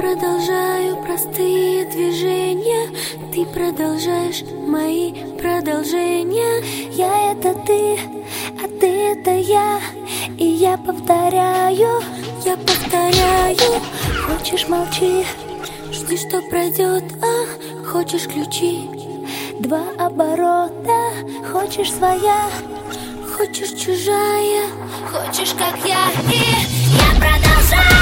продолжаю простые движения, ты продолжаешь мои продолжения. Я — это ты, а ты — это я. И я повторяю. Хочешь — молчи, жди, что пройдет, хочешь — ключи. Два оборота, хочешь — своя, хочешь — чужая, хочешь — как я. И я продолжаю.